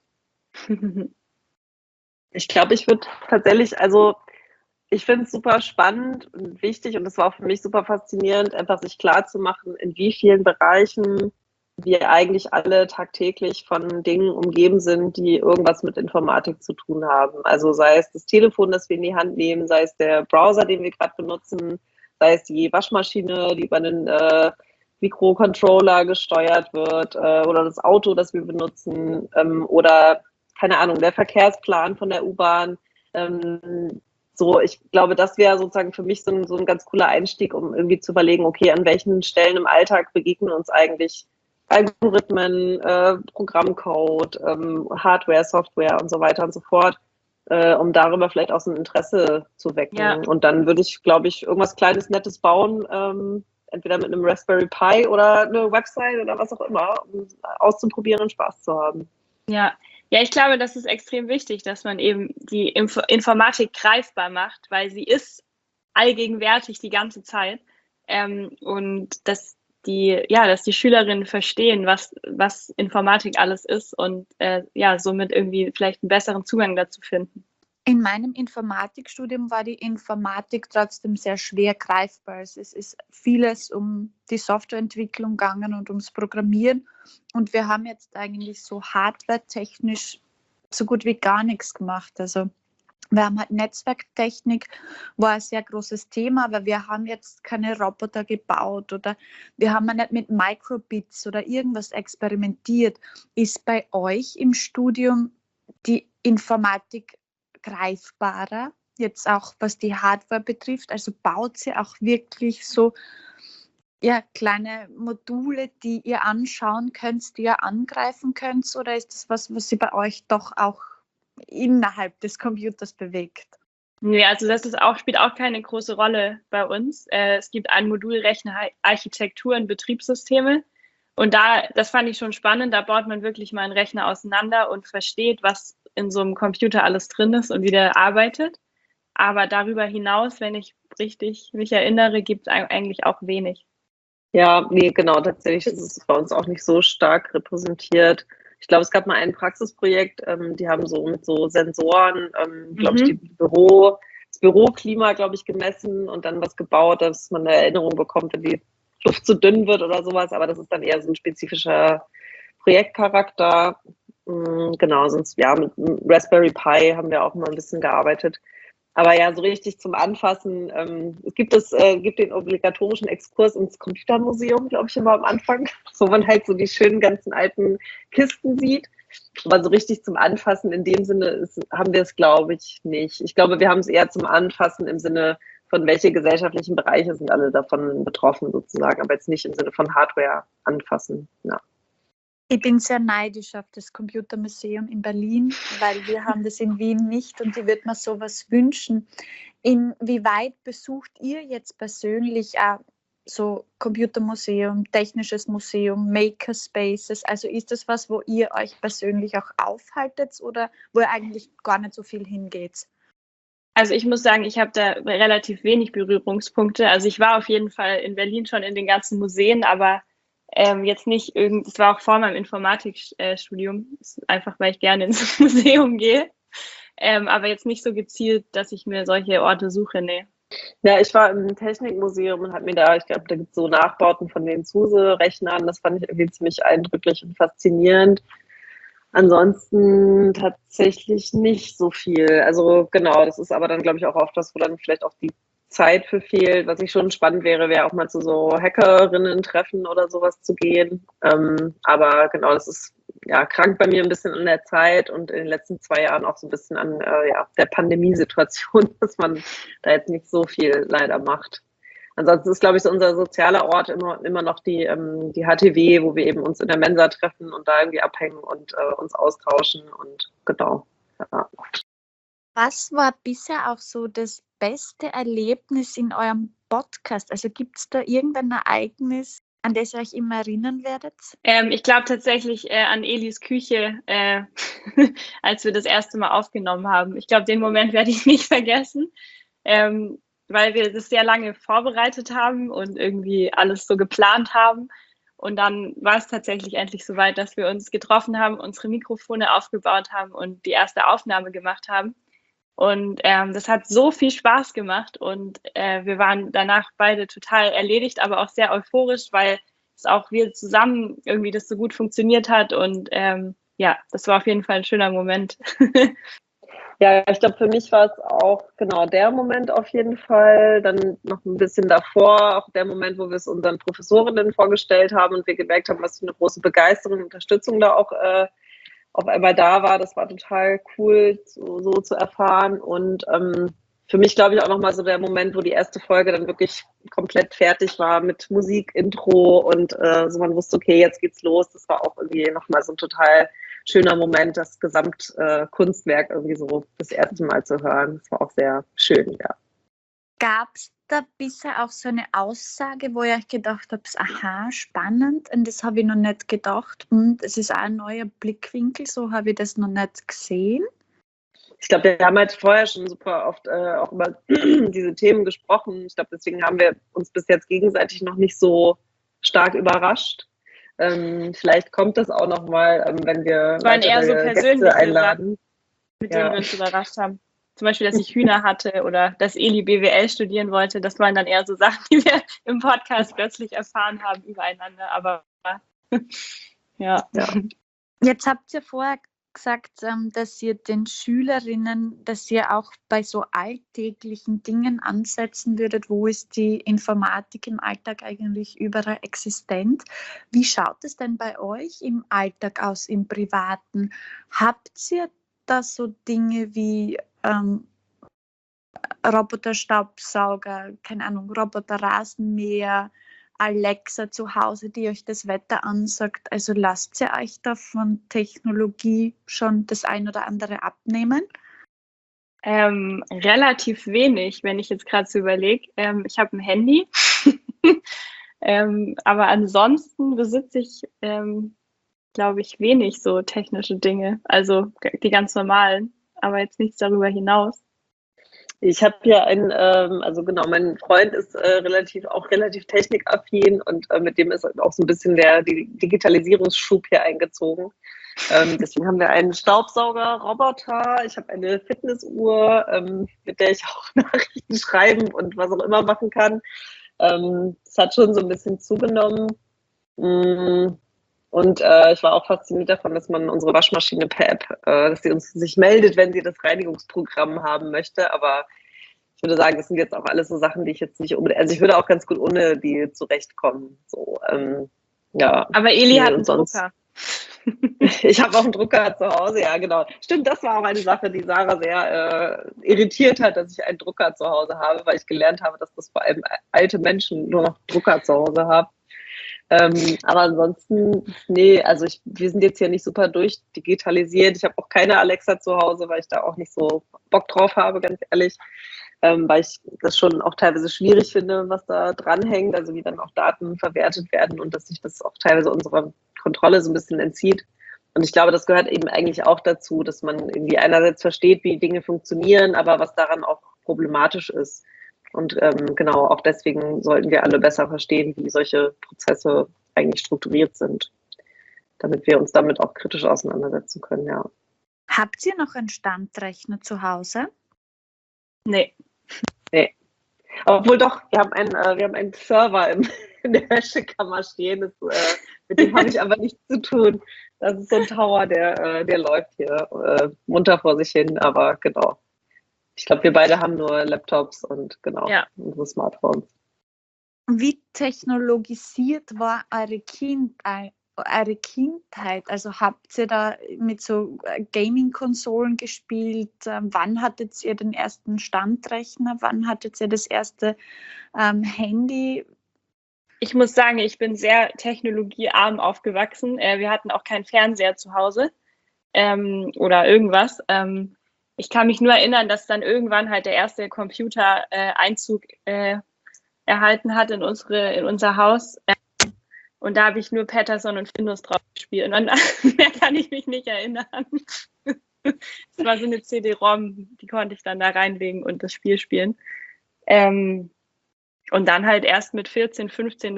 Ich glaube, ich würde tatsächlich, also ich finde es super spannend und wichtig und es war auch für mich super faszinierend, einfach sich klar zu machen, in wie vielen Bereichen wir eigentlich alle tagtäglich von Dingen umgeben sind, die irgendwas mit Informatik zu tun haben. Also sei es das Telefon, das wir in die Hand nehmen, sei es der Browser, den wir gerade benutzen, sei es die Waschmaschine, die über einen Mikrocontroller gesteuert wird oder das Auto, das wir benutzen oder keine Ahnung, der Verkehrsplan von der U-Bahn. So, ich glaube, das wäre sozusagen für mich so ein ganz cooler Einstieg, um irgendwie zu überlegen, okay, an welchen Stellen im Alltag begegnen uns eigentlich Algorithmen, Programmcode, Hardware, Software und so weiter und so fort, um darüber vielleicht auch so ein Interesse zu wecken. Ja. Und dann würde ich, glaube ich, irgendwas Kleines, Nettes bauen, entweder mit einem Raspberry Pi oder eine Website oder was auch immer, um auszuprobieren und Spaß zu haben. Ja, Ja, ich glaube, das ist extrem wichtig, dass man eben die Informatik greifbar macht, weil sie ist allgegenwärtig die ganze Zeit. Und dass die Schülerinnen verstehen, was Informatik alles ist und somit irgendwie vielleicht einen besseren Zugang dazu finden. In meinem Informatikstudium war die Informatik trotzdem sehr schwer greifbar. Es ist vieles um die Softwareentwicklung gegangen und ums Programmieren. Und wir haben jetzt eigentlich so hardwaretechnisch so gut wie gar nichts gemacht. Also wir haben halt Netzwerktechnik, war ein sehr großes Thema, aber wir haben jetzt keine Roboter gebaut oder wir haben nicht mit Microbits oder irgendwas experimentiert. Ist bei euch im Studium die Informatik greifbarer, jetzt auch was die Hardware betrifft? Also baut sie auch wirklich so kleine Module, die ihr anschauen könnt, die ihr angreifen könnt, oder ist das was sie bei euch doch auch innerhalb des Computers bewegt? Nee, also spielt auch keine große Rolle bei uns. Es gibt ein Modul Rechnerarchitektur und Betriebssysteme. Und das fand ich schon spannend, da baut man wirklich mal einen Rechner auseinander und versteht, was in so einem Computer alles drin ist und wie der arbeitet. Aber darüber hinaus, wenn ich richtig mich erinnere, gibt es eigentlich auch wenig. Ja, nee, genau, tatsächlich ist es bei uns auch nicht so stark repräsentiert. Ich glaube, es gab mal ein Praxisprojekt, die haben so mit so Sensoren, glaube ich, das Büroklima, glaube ich, gemessen und dann was gebaut, dass man eine Erinnerung bekommt, wenn die Luft zu dünn wird oder sowas. Aber das ist dann eher so ein spezifischer Projektcharakter. Genau, sonst mit Raspberry Pi haben wir auch mal ein bisschen gearbeitet. Aber ja, so richtig zum Anfassen. Es gibt den obligatorischen Exkurs ins Computermuseum, glaube ich, immer am Anfang, wo man halt so die schönen ganzen alten Kisten sieht. Aber so richtig zum Anfassen in dem Sinne haben wir es, glaube ich, nicht. Ich glaube, wir haben es eher zum Anfassen im Sinne von, welche gesellschaftlichen Bereiche sind alle davon betroffen sozusagen, aber jetzt nicht im Sinne von Hardware anfassen. Ja. Ich bin sehr neidisch auf das Computermuseum in Berlin, weil wir haben das in Wien nicht und ich würde mir sowas wünschen. Inwieweit besucht ihr jetzt persönlich auch so Computermuseum, technisches Museum, Makerspaces? Also ist das was, wo ihr euch persönlich auch aufhaltet oder wo ihr eigentlich gar nicht so viel hingeht? Also ich muss sagen, ich habe da relativ wenig Berührungspunkte. Also ich war auf jeden Fall in Berlin schon in den ganzen Museen, aber jetzt nicht das war auch vor meinem Informatikstudium, einfach weil ich gerne ins Museum gehe, aber jetzt nicht so gezielt, dass ich mir solche Orte suche, nee. Ja, ich war im Technikmuseum und habe mir ich glaube, da gibt es so Nachbauten von den SUSE-Rechnern, das fand ich irgendwie ziemlich eindrücklich und faszinierend. Ansonsten tatsächlich nicht so viel. Also genau, das ist aber dann, glaube ich, auch oft das, wo dann vielleicht auch die Zeit für fehlt. Was ich schon spannend wäre auch mal zu so Hackerinnen-Treffen oder sowas zu gehen. Aber genau, das ist krank bei mir ein bisschen an der Zeit und in den letzten 2 Jahren auch so ein bisschen an der Pandemiesituation, dass man da jetzt nicht so viel leider macht. Ansonsten ist, glaube ich, so unser sozialer Ort immer noch die HTW, wo wir eben uns in der Mensa treffen und da irgendwie abhängen und uns austauschen und genau. Ja. Was war bisher auch so das beste Erlebnis in eurem Podcast? Also gibt es da irgendein Ereignis, an das ihr euch immer erinnern werdet? Ich glaube tatsächlich an Elis Küche, als wir das erste Mal aufgenommen haben. Ich glaube, den Moment werde ich nicht vergessen, weil wir das sehr lange vorbereitet haben und irgendwie alles so geplant haben. Und dann war es tatsächlich endlich soweit, dass wir uns getroffen haben, unsere Mikrofone aufgebaut haben und die erste Aufnahme gemacht haben. Und das hat so viel Spaß gemacht und wir waren danach beide total erledigt, aber auch sehr euphorisch, weil es auch wir zusammen irgendwie das so gut funktioniert hat und das war auf jeden Fall ein schöner Moment. Ja, ich glaube, für mich war es auch genau der Moment auf jeden Fall. Dann noch ein bisschen davor, auch der Moment, wo wir es unseren Professorinnen vorgestellt haben und wir gemerkt haben, was für eine große Begeisterung und Unterstützung da auch auf einmal da war. Das war total cool, so zu erfahren. Und für mich, glaube ich, auch nochmal so der Moment, wo die erste Folge dann wirklich komplett fertig war mit Musik, Intro und so man wusste, okay, jetzt geht's los. Das war auch irgendwie nochmal so ein total schöner Moment, das Gesamtkunstwerk irgendwie so das erste Mal zu hören. Das war auch sehr schön, ja. Gab es da bisher auch so eine Aussage, wo ihr euch gedacht habt, aha, spannend, und das habe ich noch nicht gedacht und es ist auch ein neuer Blickwinkel, so habe ich das noch nicht gesehen? Ich glaube, wir haben halt vorher schon super oft auch über diese Themen gesprochen. Ich glaube, deswegen haben wir uns bis jetzt gegenseitig noch nicht so stark überrascht. Vielleicht kommt das auch noch mal, wenn wir waren eher so Gäste persönliche einladen. mit denen wir uns überrascht haben. Zum Beispiel, dass ich Hühner hatte oder dass Eli BWL studieren wollte. Das waren dann eher so Sachen, die wir im Podcast plötzlich erfahren haben übereinander. Aber ja. Jetzt habt ihr vorher gesagt, dass ihr den Schülerinnen, dass ihr auch bei so alltäglichen Dingen ansetzen würdet, wo ist die Informatik im Alltag eigentlich überall existent. Wie schaut es denn bei euch im Alltag aus, im Privaten? Habt ihr da so Dinge wie Roboter-Staubsauger, keine Ahnung, Roboter-Rasenmäher, Alexa zu Hause, die euch das Wetter ansagt? Also lasst ihr euch da von Technologie schon das ein oder andere abnehmen? Relativ wenig, wenn ich jetzt gerade so überlege. Ich habe ein Handy, aber ansonsten besitze ich, glaube ich, wenig so technische Dinge. Also die ganz normalen, aber jetzt nichts darüber hinaus. Ich habe hier also genau, mein Freund ist relativ technikaffin und mit dem ist auch so ein bisschen der Digitalisierungsschub hier eingezogen. Deswegen haben wir einen Staubsauger-Roboter, ich habe eine Fitnessuhr, mit der ich auch Nachrichten schreiben und was auch immer machen kann. Das hat schon so ein bisschen zugenommen. Und ich war auch fasziniert davon, dass man unsere Waschmaschine per App, dass sie sich meldet, wenn sie das Reinigungsprogramm haben möchte. Aber ich würde sagen, das sind jetzt auch alles so Sachen, die ich jetzt nicht unbedingt, also ich würde auch ganz gut ohne die zurechtkommen. So, ja. Aber Eli hat einen Drucker. Ich habe auch einen Drucker zu Hause, ja genau. Stimmt, das war auch eine Sache, die Sarah sehr irritiert hat, dass ich einen Drucker zu Hause habe, weil ich gelernt habe, dass das vor allem alte Menschen nur noch Drucker zu Hause haben. Aber ansonsten, nee, also wir sind jetzt hier nicht super durchdigitalisiert. Ich habe auch keine Alexa zu Hause, weil ich da auch nicht so Bock drauf habe, ganz ehrlich. Weil ich das schon auch teilweise schwierig finde, was da dranhängt, also wie dann auch Daten verwertet werden und dass sich das auch teilweise unserer Kontrolle so ein bisschen entzieht. Und ich glaube, das gehört eben eigentlich auch dazu, dass man irgendwie einerseits versteht, wie Dinge funktionieren, aber was daran auch problematisch ist. Und genau, auch deswegen sollten wir alle besser verstehen, wie solche Prozesse eigentlich strukturiert sind, damit wir uns damit auch kritisch auseinandersetzen können, ja. Habt ihr noch einen Standrechner zu Hause? Nee. Obwohl doch, wir haben einen Server in der Wäschekammer stehen, mit dem habe ich aber nichts zu tun. Das ist so ein Tower, der läuft hier munter vor sich hin, aber genau. Ich glaube, wir beide haben nur Laptops und genau, unsere Smartphones. Wie technologisiert war eure Kindheit? Also habt ihr da mit so Gaming-Konsolen gespielt? Wann hattet ihr den ersten Standrechner? Wann hattet ihr das erste Handy? Ich muss sagen, ich bin sehr technologiearm aufgewachsen. Wir hatten auch keinen Fernseher zu Hause oder irgendwas. Ich kann mich nur erinnern, dass dann irgendwann halt der erste Computer Einzug erhalten hat in unser Haus. Und da habe ich nur Patterson und Findus drauf gespielt. Und mehr kann ich mich nicht erinnern. Es war so eine CD-ROM, die konnte ich dann da reinlegen und das Spiel spielen. Und dann halt erst mit 14, 15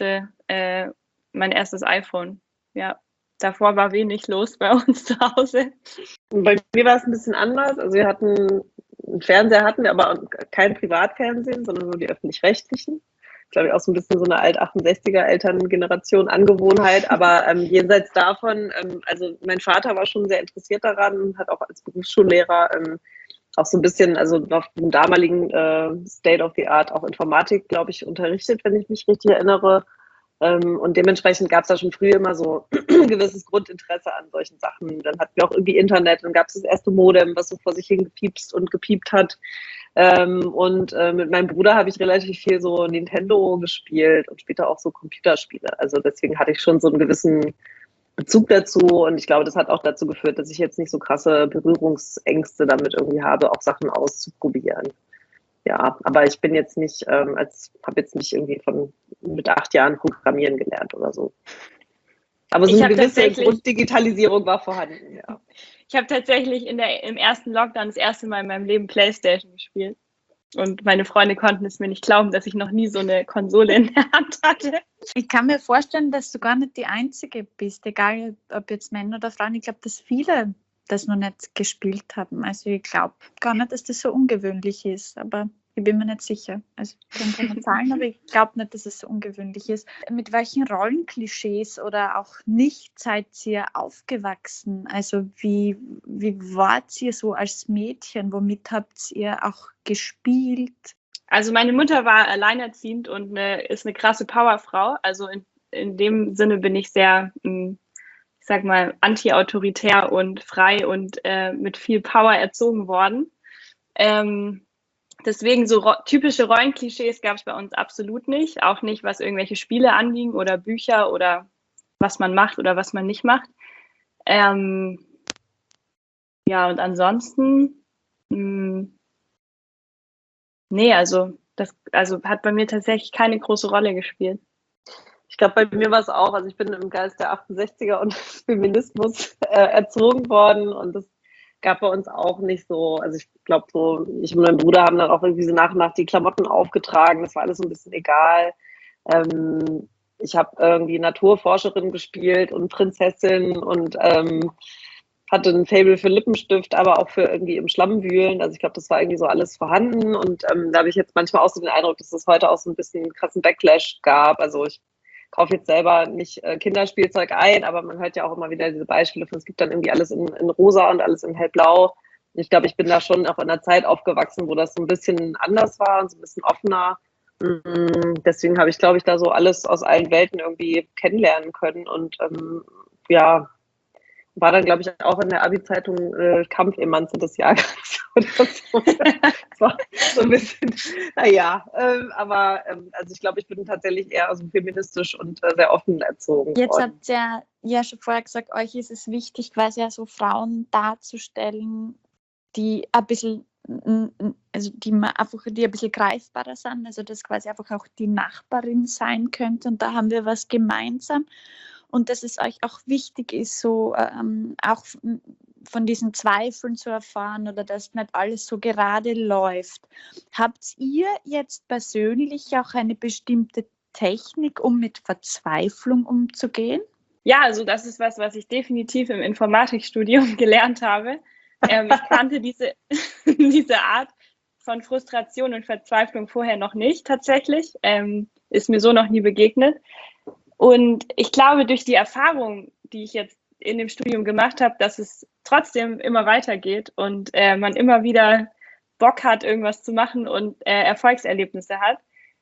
mein erstes iPhone. Ja, davor war wenig los bei uns zu Hause. Bei mir war es ein bisschen anders. Also wir hatten einen Fernseher, aber kein Privatfernsehen, sondern nur die öffentlich-rechtlichen. Glaube ich, auch so ein bisschen so eine Alt-68er-Elterngeneration Angewohnheit. Aber jenseits davon, also mein Vater war schon sehr interessiert daran und hat auch als Berufsschullehrer auch so ein bisschen, also auf dem damaligen State of the Art auch Informatik, glaube ich, unterrichtet, wenn ich mich richtig erinnere. Und dementsprechend gab es da schon früh immer so ein gewisses Grundinteresse an solchen Sachen. Dann hatten wir auch irgendwie Internet, dann gab es das erste Modem, was so vor sich hin gepiepst und gepiept hat. Mit meinem Bruder habe ich relativ viel so Nintendo gespielt und später auch so Computerspiele. Also deswegen hatte ich schon so einen gewissen Bezug dazu und ich glaube, das hat auch dazu geführt, dass ich jetzt nicht so krasse Berührungsängste damit irgendwie habe, auch Sachen auszuprobieren. Ja, aber ich bin jetzt nicht, habe jetzt nicht irgendwie mit 8 Jahren Programmieren gelernt oder so. Aber so Ich eine habe gewisse tatsächlich, Grunddigitalisierung war vorhanden, ja. ich habe tatsächlich im ersten Lockdown das erste Mal in meinem Leben PlayStation gespielt. Und meine Freunde konnten es mir nicht glauben, dass ich noch nie so eine Konsole in der Hand hatte. Ich kann mir vorstellen, dass du gar nicht die Einzige bist, egal ob jetzt Männer oder Frauen. Ich glaube, dass viele das noch nicht gespielt haben. Also ich glaube gar nicht, dass das so ungewöhnlich ist, aber ich bin mir nicht sicher. Also ich kann keine Zahlen, aber ich glaube nicht, dass es so ungewöhnlich ist. Mit welchen Rollenklischees oder auch nicht seid ihr aufgewachsen? Also wie wart ihr so als Mädchen? Womit habt ihr auch gespielt? Also meine Mutter war alleinerziehend und ist eine krasse Powerfrau. Also in dem Sinne bin ich sehr, ich sag mal, anti-autoritär und frei und mit viel Power erzogen worden. Deswegen so typische Rollenklischees gab es bei uns absolut nicht. Auch nicht, was irgendwelche Spiele anging oder Bücher oder was man macht oder was man nicht macht. Ja, und ansonsten, nee, also das hat bei mir tatsächlich keine große Rolle gespielt. Ich glaube, bei mir war es auch, also ich bin im Geist der 68er und Feminismus erzogen worden und das gab bei uns auch nicht so, also ich glaube so, ich und mein Bruder haben dann auch irgendwie so nach und nach die Klamotten aufgetragen, das war alles so ein bisschen egal. Ich habe irgendwie Naturforscherin gespielt und Prinzessin und hatte ein Faible für Lippenstift, aber auch für irgendwie im Schlamm wühlen. Also ich glaube, das war irgendwie so alles vorhanden und da habe ich jetzt manchmal auch so den Eindruck, dass es heute auch so ein bisschen krassen Backlash gab. Also ich kaufe jetzt selber nicht Kinderspielzeug ein, aber man hört ja auch immer wieder diese Beispiele von, es gibt dann irgendwie alles in rosa und alles in hellblau. Ich glaube, ich bin da schon auch in einer Zeit aufgewachsen, wo das so ein bisschen anders war und so ein bisschen offener. Deswegen habe ich, glaube ich, da so alles aus allen Welten irgendwie kennenlernen können und ja, war dann, glaube ich, auch in der Abi-Zeitung Kampfemanze des Jahrgangs oder so. Das war so ein bisschen, naja, aber also ich glaube, ich bin tatsächlich eher so feministisch und sehr offen erzogen Jetzt worden. habt ihr ja schon vorher gesagt, euch ist es wichtig, quasi ja so Frauen darzustellen, die ein bisschen, also die ein bisschen greifbarer sind, also dass quasi einfach auch die Nachbarin sein könnte und da haben wir was gemeinsam. Und dass es euch auch wichtig ist, so auch von diesen Zweifeln zu erfahren oder dass nicht alles so gerade läuft. Habt ihr jetzt persönlich auch eine bestimmte Technik, um mit Verzweiflung umzugehen? Ja, also das ist was ich definitiv im Informatikstudium gelernt habe. Ich kannte diese Art von Frustration und Verzweiflung vorher noch nicht tatsächlich. Ist mir so noch nie begegnet. Und ich glaube, durch die Erfahrung, die ich jetzt in dem Studium gemacht habe, dass es trotzdem immer weitergeht und man immer wieder Bock hat, irgendwas zu machen und Erfolgserlebnisse hat,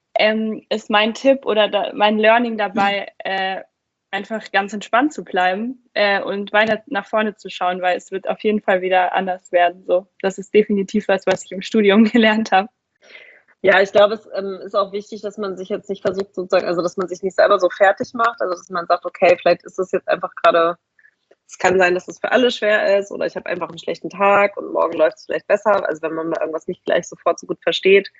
ist mein Tipp oder mein Learning dabei, einfach ganz entspannt zu bleiben und weiter nach vorne zu schauen, weil es wird auf jeden Fall wieder anders werden. So, das ist definitiv was ich im Studium gelernt habe. Ja, ich glaube, es ist auch wichtig, dass man sich jetzt nicht versucht, sozusagen, also dass man sich nicht selber so fertig macht, also dass man sagt, okay, vielleicht ist es jetzt einfach gerade, es kann sein, dass es für alle schwer ist oder ich habe einfach einen schlechten Tag und morgen läuft es vielleicht besser, also wenn man mal irgendwas nicht gleich sofort so gut versteht.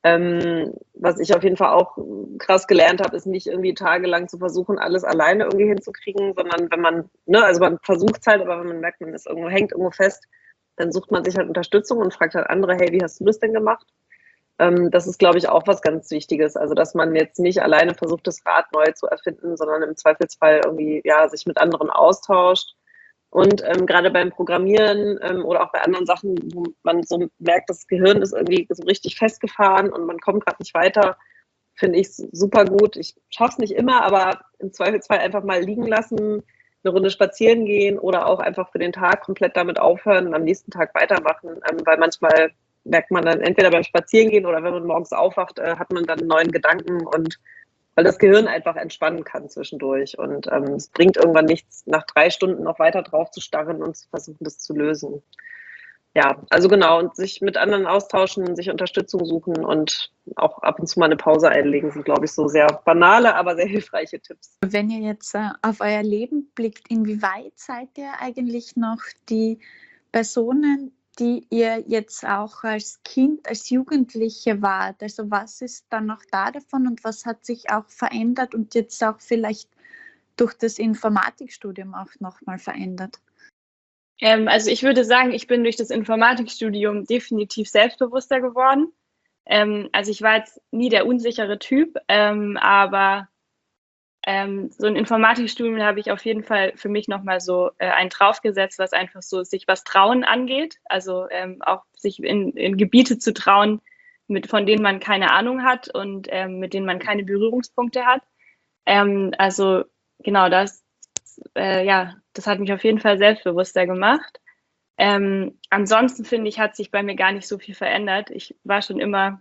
Was ich auf jeden Fall auch krass gelernt habe, ist nicht irgendwie tagelang zu versuchen, alles alleine irgendwie hinzukriegen, sondern wenn man, ne, also man versucht es halt, aber wenn man merkt, man ist irgendwo, hängt irgendwo fest, dann sucht man sich halt Unterstützung und fragt halt andere, hey, wie hast du das denn gemacht? Das ist, glaube ich, auch was ganz Wichtiges. Also, dass man jetzt nicht alleine versucht, das Rad neu zu erfinden, sondern im Zweifelsfall irgendwie, ja, sich mit anderen austauscht. Und gerade beim Programmieren oder auch bei anderen Sachen, wo man so merkt, das Gehirn ist irgendwie so richtig festgefahren und man kommt gerade nicht weiter, finde ich super gut. Ich schaffe es nicht immer, aber im Zweifelsfall einfach mal liegen lassen, eine Runde spazieren gehen oder auch einfach für den Tag komplett damit aufhören und am nächsten Tag weitermachen, weil manchmal merkt man dann entweder beim Spazierengehen oder wenn man morgens aufwacht, hat man dann einen neuen Gedanken und weil das Gehirn einfach entspannen kann zwischendurch und es bringt irgendwann nichts, nach 3 Stunden noch weiter drauf zu starren und zu versuchen, das zu lösen. Ja, also genau, und sich mit anderen austauschen, sich Unterstützung suchen und auch ab und zu mal eine Pause einlegen, sind, glaube ich, so sehr banale, aber sehr hilfreiche Tipps. Wenn ihr jetzt auf euer Leben blickt, inwieweit seid ihr eigentlich noch die Personen, die ihr jetzt auch als Kind, als Jugendliche wart? Also was ist dann noch da davon und was hat sich auch verändert und jetzt auch vielleicht durch das Informatikstudium auch nochmal verändert? Also ich würde sagen, ich bin durch das Informatikstudium definitiv selbstbewusster geworden. Also ich war jetzt nie der unsichere Typ, aber so ein Informatikstudium habe ich auf jeden Fall für mich nochmal so einen draufgesetzt, was einfach so sich was trauen angeht. Also auch sich in Gebiete zu trauen, von denen man keine Ahnung hat und mit denen man keine Berührungspunkte hat. Also genau das, das hat mich auf jeden Fall selbstbewusster gemacht. Ansonsten finde ich, hat sich bei mir gar nicht so viel verändert. Ich war schon immer,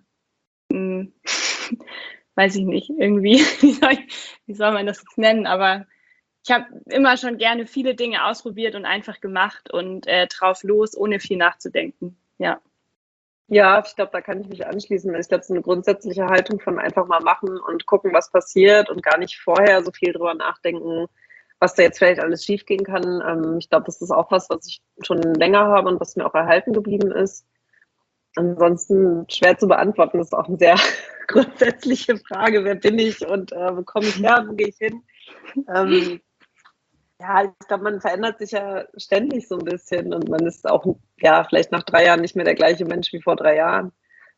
weiß ich nicht, irgendwie, wie soll man das jetzt nennen, aber ich habe immer schon gerne viele Dinge ausprobiert und einfach gemacht und drauf los, ohne viel nachzudenken. Ja. Ja, ich glaube, da kann ich mich anschließen. Ich glaube, es ist eine grundsätzliche Haltung von einfach mal machen und gucken, was passiert und gar nicht vorher so viel drüber nachdenken, was da jetzt vielleicht alles schiefgehen kann. Ich glaube, das ist auch was ich schon länger habe und was mir auch erhalten geblieben ist. Ansonsten schwer zu beantworten, das ist auch eine sehr grundsätzliche Frage. Wer bin ich und wo komme ich her, wo gehe ich hin? Ja, ich glaube, man verändert sich ja ständig so ein bisschen und man ist auch, ja, vielleicht nach 3 Jahren nicht mehr der gleiche Mensch wie vor 3 Jahren.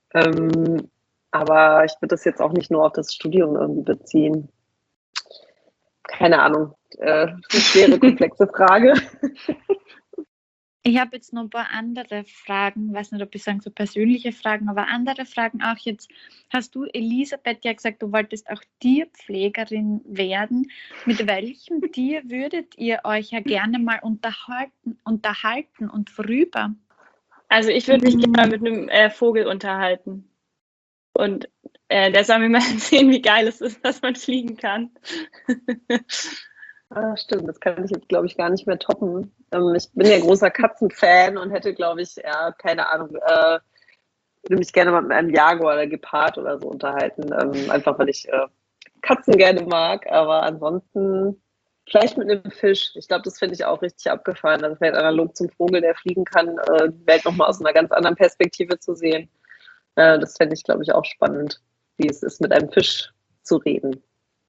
Aber ich würde das jetzt auch nicht nur auf das Studium irgendwie beziehen. Keine Ahnung. Das ist eine schwere, komplexe Frage. Ich habe jetzt noch ein paar andere Fragen, weiß nicht, ob ich sagen so persönliche Fragen, aber andere Fragen auch jetzt. Hast du, Elisabeth, ja gesagt, du wolltest auch Tierpflegerin werden. Mit welchem Tier würdet ihr euch ja gerne mal unterhalten und worüber? Also ich würde mich gerne mal mit einem Vogel unterhalten. Und der soll mir mal erzählen, wie geil es ist, dass man fliegen kann. Stimmt, das kann ich jetzt, glaube ich, gar nicht mehr toppen. Ich bin ja großer Katzenfan und hätte, glaube ich, keine Ahnung, würde mich gerne mal mit einem Jaguar oder Gepard oder so unterhalten. Einfach, weil ich Katzen gerne mag, aber ansonsten vielleicht mit einem Fisch. Ich glaube, das finde ich auch richtig abgefahren. Also vielleicht analog zum Vogel, der fliegen kann, die Welt nochmal aus einer ganz anderen Perspektive zu sehen. Das fände ich, glaube ich, auch spannend, wie es ist, mit einem Fisch zu reden.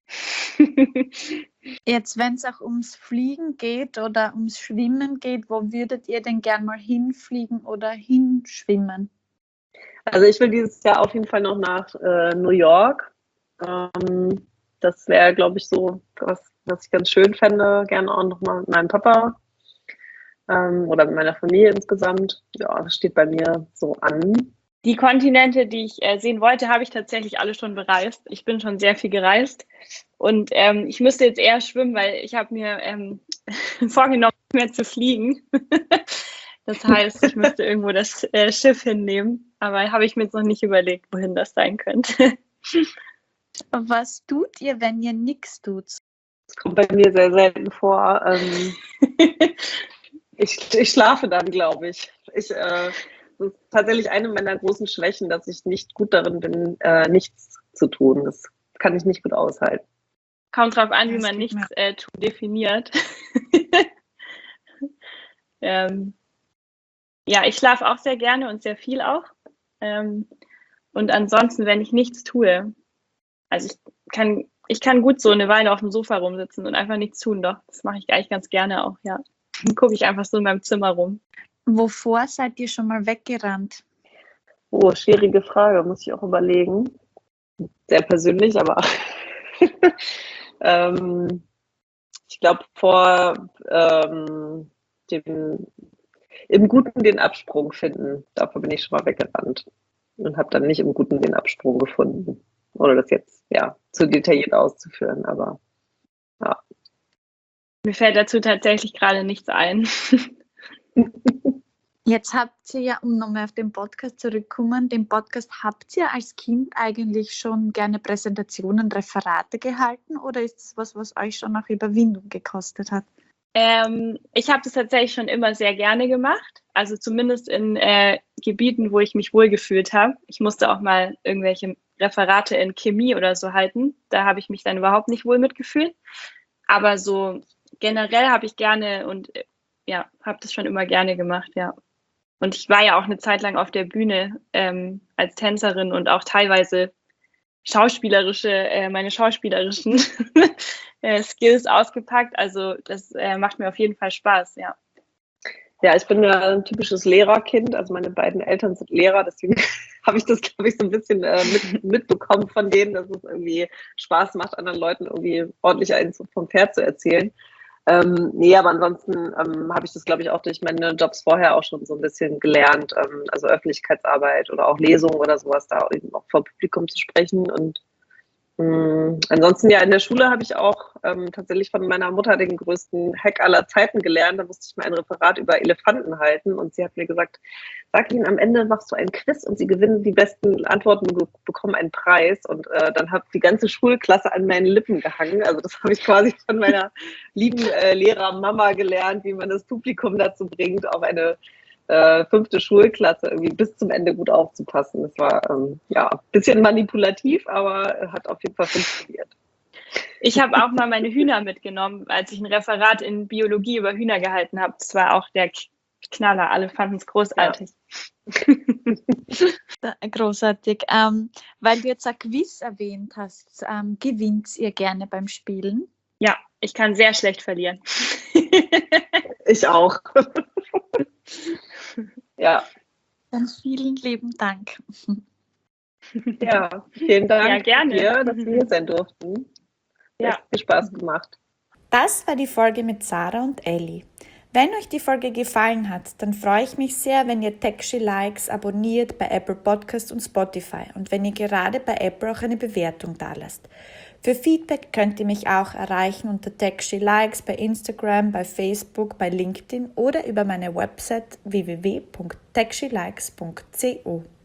Jetzt, wenn es auch ums Fliegen geht oder ums Schwimmen geht, wo würdet ihr denn gern mal hinfliegen oder hinschwimmen? Also ich will dieses Jahr auf jeden Fall noch nach New York. Das wäre, glaube ich, so was ich ganz schön fände. Gerne auch noch mal mit meinem Papa oder mit meiner Familie insgesamt. Ja, das steht bei mir so an. Die Kontinente, die ich sehen wollte, habe ich tatsächlich alle schon bereist. Ich bin schon sehr viel gereist und ich müsste jetzt eher schwimmen, weil ich habe mir vorgenommen, nicht mehr zu fliegen. Das heißt, ich müsste irgendwo das Schiff hinnehmen, aber habe ich mir jetzt noch nicht überlegt, wohin das sein könnte. Was tut ihr, wenn ihr nichts tut? Das kommt bei mir sehr selten vor. Ich schlafe dann, glaube ich. Das ist tatsächlich eine meiner großen Schwächen, dass ich nicht gut darin bin, nichts zu tun. Das kann ich nicht gut aushalten. Kommt drauf an, wie man nichts tun definiert. Ja, ich schlafe auch sehr gerne und sehr viel auch. Und ansonsten, wenn ich nichts tue, also ich kann gut so eine Weile auf dem Sofa rumsitzen und einfach nichts tun, doch. Das mache ich eigentlich ganz gerne auch, ja. Dann gucke ich einfach so in meinem Zimmer rum. Wovor seid ihr schon mal weggerannt? Oh, schwierige Frage, muss ich auch überlegen. Sehr persönlich, aber ich glaube vor im Guten den Absprung finden. Davor bin ich schon mal weggerannt und habe dann nicht im Guten den Absprung gefunden. Ohne das jetzt zu detailliert auszuführen, aber ja. Mir fällt dazu tatsächlich gerade nichts ein. Jetzt habt ihr ja, um nochmal auf den Podcast zurückzukommen, den Podcast habt ihr als Kind eigentlich schon gerne Präsentationen, Referate gehalten oder ist es was euch schon nach Überwindung gekostet hat? Ich habe das tatsächlich schon immer sehr gerne gemacht, also zumindest in Gebieten, wo ich mich wohlgefühlt habe. Ich musste auch mal irgendwelche Referate in Chemie oder so halten, da habe ich mich dann überhaupt nicht wohl mitgefühlt, aber so generell habe ich gerne und habe das schon immer gerne gemacht, ja. Und ich war ja auch eine Zeit lang auf der Bühne als Tänzerin und auch teilweise meine schauspielerischen Skills ausgepackt. Also das macht mir auf jeden Fall Spaß, ja. Ja, ich bin ja ein typisches Lehrerkind. Also meine beiden Eltern sind Lehrer, deswegen habe ich das, glaube ich, so ein bisschen mitbekommen von denen, dass es irgendwie Spaß macht, anderen Leuten irgendwie ordentlich eins vom Pferd zu erzählen. Nee, aber ansonsten habe ich das, glaube ich, auch durch meine Jobs vorher auch schon so ein bisschen gelernt. Also Öffentlichkeitsarbeit oder auch Lesungen oder sowas, da eben auch vor Publikum zu sprechen. Und ansonsten ja, in der Schule habe ich auch tatsächlich von meiner Mutter den größten Hack aller Zeiten gelernt. Da musste ich mal ein Referat über Elefanten halten und sie hat mir gesagt, sag ihnen, am Ende machst du ein Quiz und sie gewinnen die besten Antworten und bekommen einen Preis. Und dann hat die ganze Schulklasse an meinen Lippen gehangen. Also das habe ich quasi von meiner lieben Lehrermama gelernt, wie man das Publikum dazu bringt, auf eine 5. Schulklasse irgendwie bis zum Ende gut aufzupassen. Das war ja ein bisschen manipulativ, aber hat auf jeden Fall funktioniert. Ich habe auch mal meine Hühner mitgenommen, als ich ein Referat in Biologie über Hühner gehalten habe. Das war auch der Knaller. Alle fanden es großartig. Ja. Großartig. Weil du jetzt ein Quiz erwähnt hast, gewinnt ihr gerne beim Spielen? Ja, ich kann sehr schlecht verlieren. Ich auch. Ja. Dann vielen lieben Dank. Ja, vielen Dank Ja, gerne. dir, dass wir hier sein durften. Ja. Hat viel Spaß gemacht. Das war die Folge mit Sarah und Elli. Wenn euch die Folge gefallen hat, dann freue ich mich sehr, wenn ihr Techschi Likes abonniert bei Apple Podcast und Spotify und wenn ihr gerade bei Apple auch eine Bewertung dalasst. Für Feedback könnt ihr mich auch erreichen unter Techschi Likes bei Instagram, bei Facebook, bei LinkedIn oder über meine Website www.techschilikes.co.